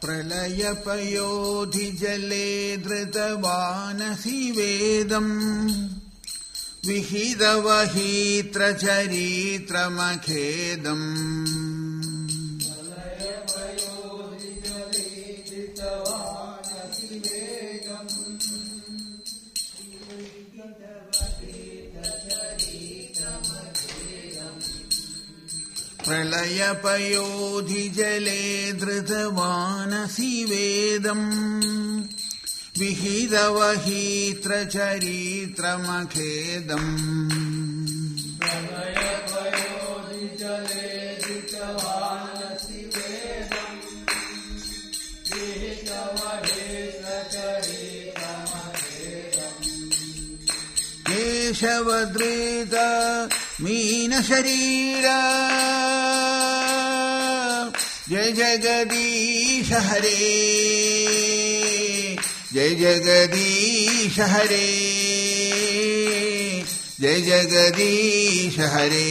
പ്രളയപയോധിജലേ ധൃതവാനസി വേദം വിഹിതവഹീത്രചരിത്രമഖേദം പ്രളയപയോധിജലേ ധൃതവാനസി വേദം വിഹിതവഹീത്രചരിത്രമഖേദം കേശവധൃത മീനശരീര ജയ ജഗദീശ ഹരേ ജയ ജഗദീശ ഹരേ ജയ ജഗദീശ ഹരേ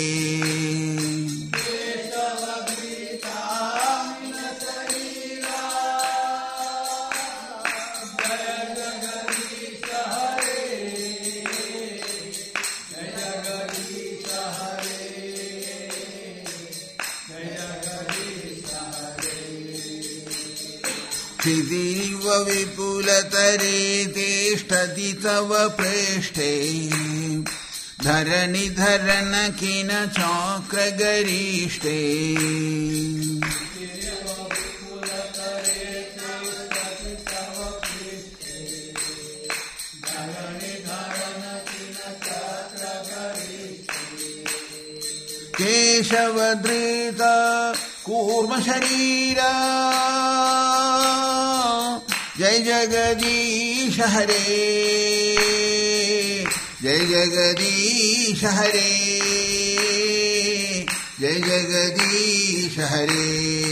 क्षितीव विपुलतरे तिष्ठति तव प्रेष्ठे धरणिधरन किन चाक्रगरीष्टे केशवधृत कूर्मशरीरा जय जगदीश हरे जय जगदीश हरे जय जगदीश हरे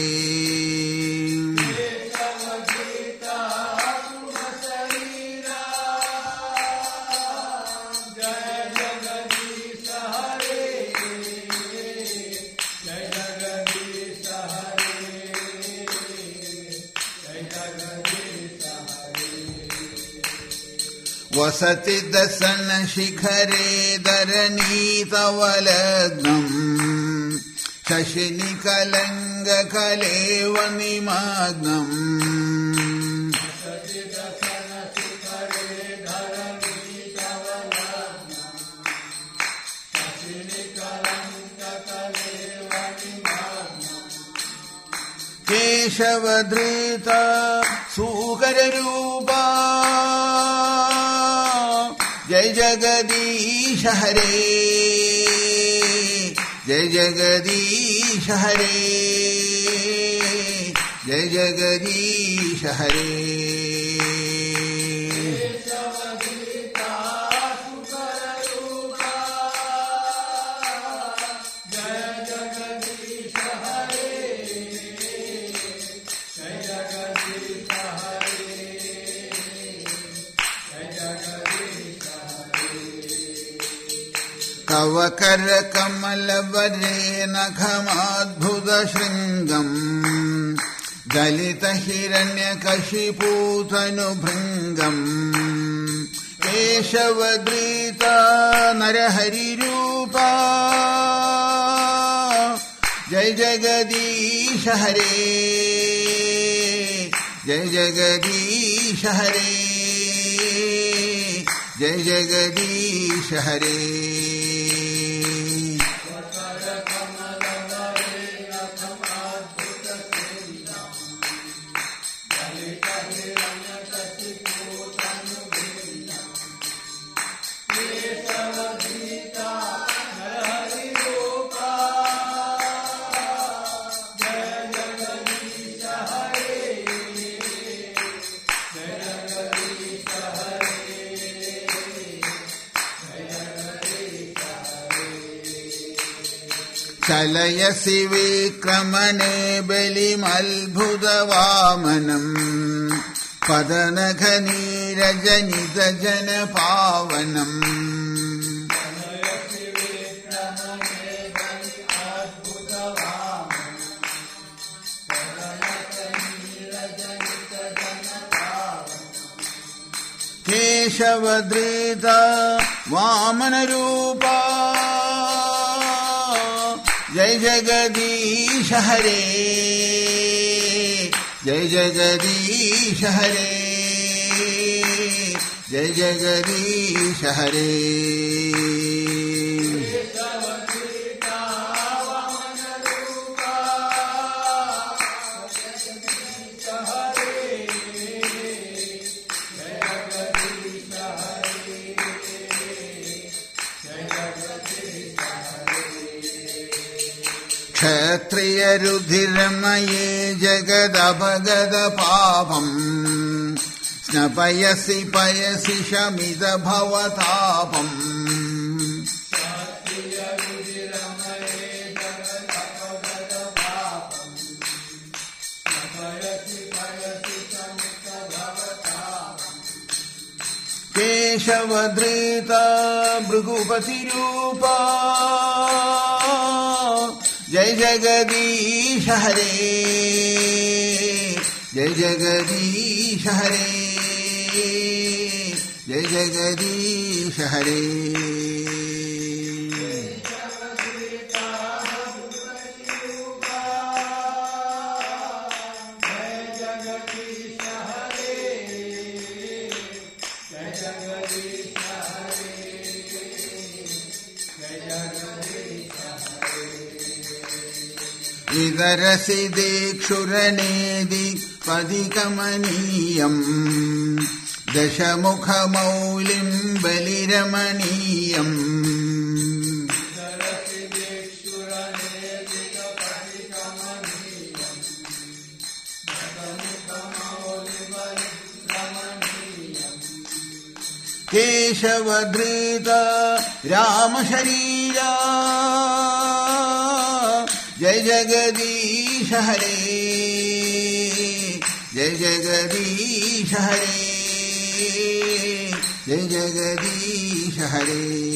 वसति दसन शिखरे धरणी तव लग्नम् शशिनि कलंग कलेव निमग्नम् केशवधृत सूकर रूपा जय जगदीश हरे जय जगदीश हरे जय जगदीश हरे तव कर कमल वरे नखमाद्भुत श्रृंगम् गलित हिरण्यकशिपूतनुभृङ्गम् केशवधृत नरहरिरूपा जय जगदीश हरे जय जगदीश हरे जय जगदीश हरे चलयसि विक्रमणे बलिमद्भुतवामनम् पदनघनीरजनितजनपावनम् കേശവധൃത വാമനരൂപ ജയ ജഗദീശ ഹരേ ജയ ജഗദീശ ഹരേ ജയ ജഗദീശ ഹരേ. ക്ഷത്രിയരുധിരമയേ ജഗദപഗത പാപം സ്നപയസി പയസി ശമിത ഭവതാപം. കേശവധൃത ഭൃഗുപതിരൂപ ജയ ജഗദീശ ഹരേ ജയ ജഗദീശ ഹരേ ജയ ജഗദീശ ഹരേ. വിതരസി ദിക്ഷുരനേതി പതികമനീയം ദശമുഖമൗലിം ബലിരമണീയം. കേശവധൃത രാമശരീര ജയ ജഗദീശ ഹരേ ജയ ജഗദീശ ഹരേ ജയ ജഗദീശ ഹരേ.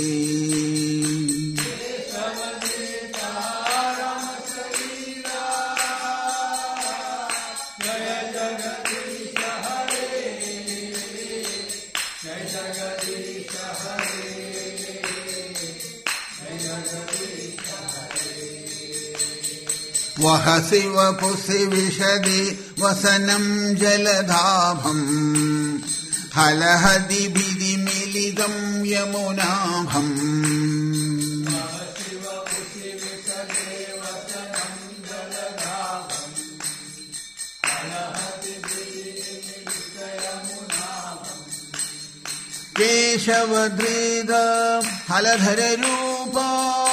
വഹസി വപുസി വിശദി വസനം ജലധാഭം ഹലഹതി ഭിതി മിലിതം യമുനാഭം. കേശവധൃത ഹലധരരൂപ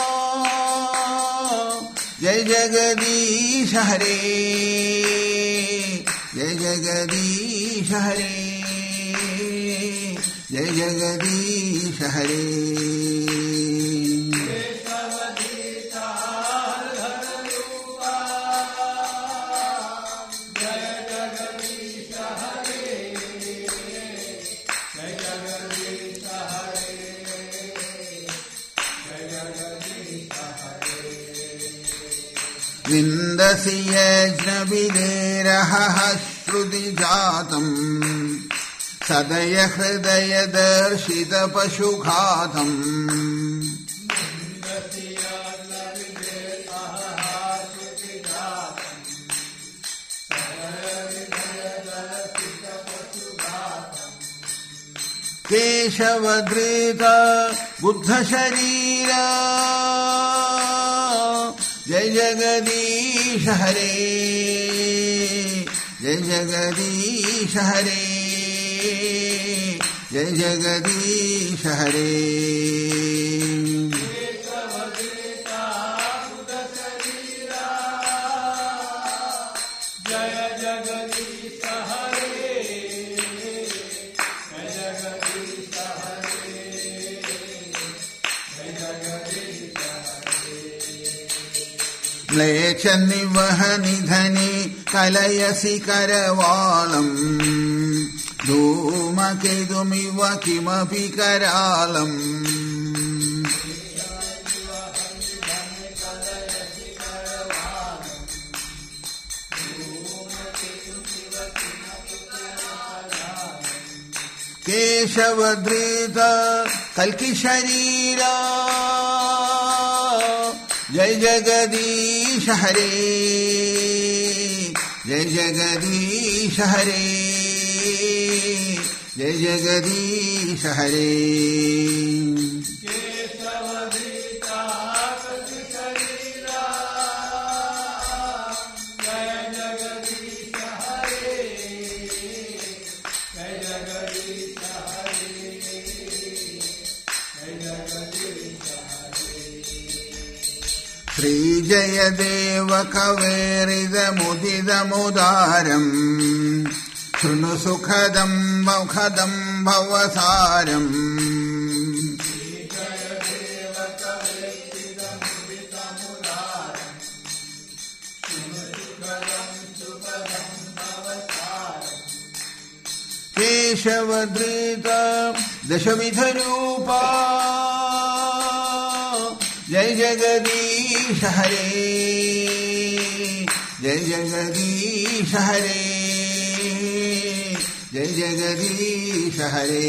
ജയ ജഗദീശ ഹരേ ജയ ജഗദീശ ഹരേ ജയ ജഗദീശ ഹരേ. വിന്ദസി യജ്ഞവിദേരഹഃ ശ്രുതിജാതം സദയ ഹൃദയദർശിത പശുഘാതം. കേശവധൃത ബുദ്ധശരീര ജയ ജഗദീശ ഹരേ ജയ ജഗദീശ ഹരേ ജയ ജഗദീശ ഹരേ. മ്ലേച്ഛ നിവഹനിധനി കലയസി കരവാളം ധൂമകേതുമിവ കിമപി കരാളം. കേശവധൃത കൽക്കി ശരീര ജയ ജഗദീശ ഹരേ ജയ ജഗദീശ ഹരേ ജയ ജഗദീശ ഹരേ. ശ്രീജയദേവ കവേറിതമുദിതമുദാരം ശൃണു സുഖദം മൗഖദം ഭവസാരം. കേശവധൃത ദശവിധരൂപ ജയ ജഗദീശ ഹരേ ജയ ജഗദീശ ഹരേ ജയ ജഗദീശ ഹരേ.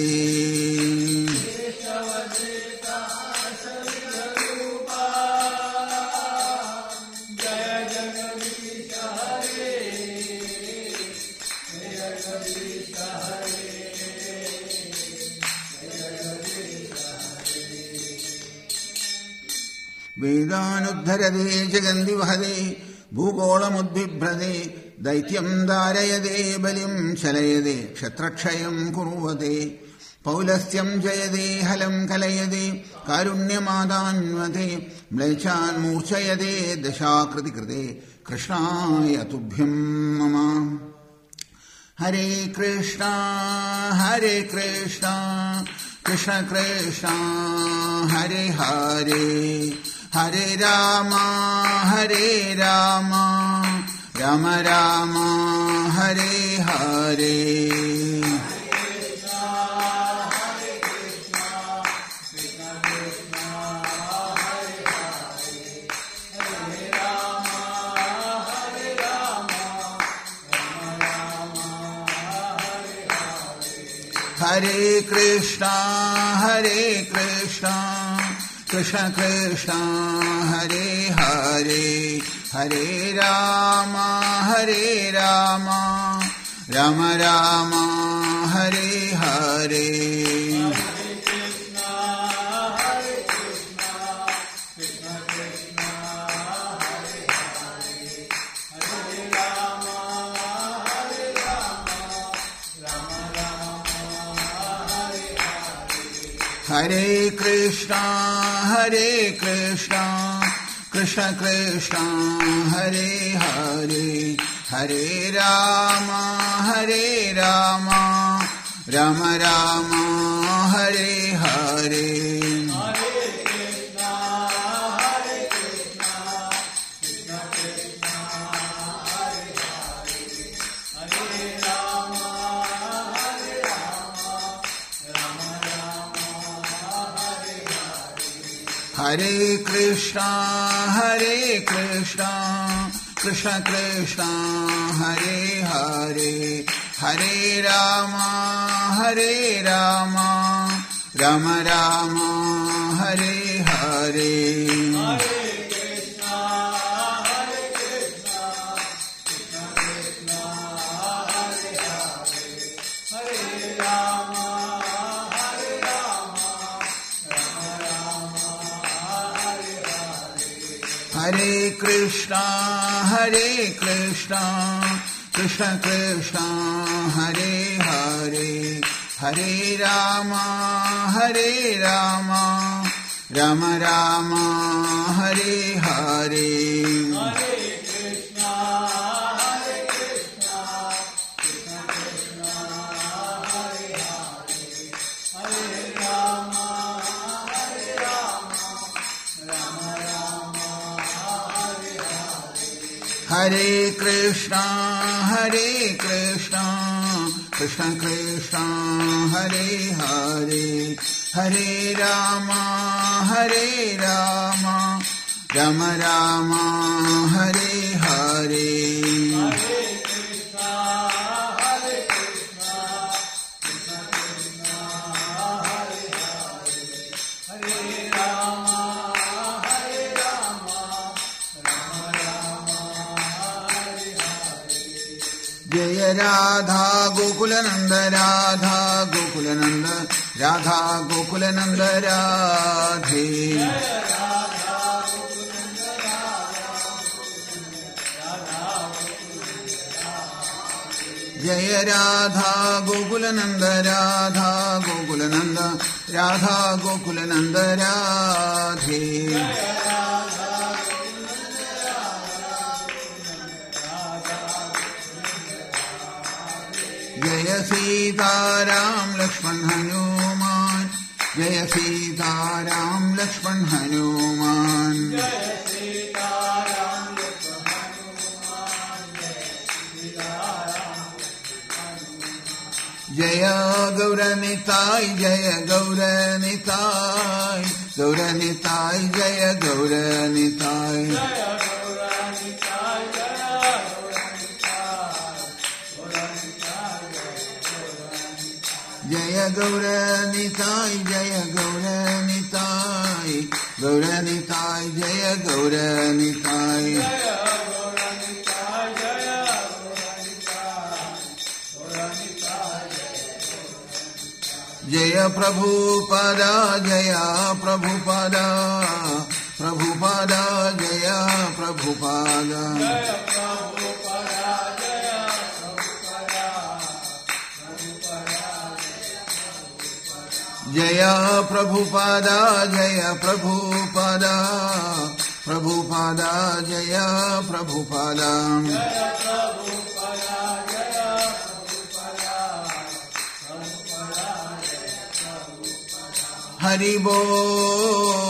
വേദാനുദ്ധരതേ ജഗന്തി വഹതേ ഭൂഗോളമുദ്ബിഭ്രതേ ദൈത്യം ധാരയതേ ബലിം ശലയതേ ക്ഷത്രക്ഷയം കുറുവതേ പൗലസ്ത്യം ജയതേ ഹലം കലയതേ കാരുണ്യമാദാന്വതേ മ്ലേച്ഛാൻ മൂർച്ഛയതേ ദശാകൃതി കൃതേ കൃഷ്ണായ തുഭ്യം മമ. ഹരേ കൃഷ്ണ കൃഷ്ണ കൃഷ്ണ ഹരേ ഹരേ ഹരേ രാമ രാമ രാമ ഹരേ ഹരേ. ഹരേ കൃഷ്ണ കൃഷ്ണ കൃഷ്ണ ഹരേ ഹരേ ഹരേ രാമ രാമ രാമ ഹരേ ഹരേ. ഹരേ കൃഷ്ണ കൃഷ്ണ കൃഷ്ണ ഹരേ ഹരേ ഹരേ രാമ രാമ രാമ ഹരേ ഹരേ. ഹരേ കൃഷ്ണ കൃഷ്ണ കൃഷ്ണ ഹരേ ഹരേ ഹരേ രാമ രാമ രാമ ഹരേ ഹരേ. ഹരേ കൃഷ്ണ കൃഷ്ണ കൃഷ്ണ ഹരേ ഹരേ ഹരേ രാമ രാമ രാമ ഹരേ ഹരേ. ഹരേ കൃഷ്ണ കൃഷ്ണ കൃഷ്ണ ഹരേ ഹരേ ഹരേ രാമ രാമ രാമ ഹരേ ഹരേ. जय राधा गोकुलनंद राधा गोकुलनंद राधा गोकुलनंद राधे जय राधा गोकुलनंद राधा गोकुलनंद राधा गोकुलनंद राधे जय सीताराम लक्ष्मण हनुमान जय सीताराम लक्ष्मण हनुमान जय गौरनिताय जय गौरनिताय गौरनिताय जय गौरनिताय जय गौरनिताय जय गौरनिताय गौरनिताय जय गौरनिताय जय प्रभुपादा जय प्रभुपादा प्रभुपादा जय प्रभुपादा जय प्रभुपादा जय प्रभुपादा प्रभुपादा जय प्रभुपादा हरि बोल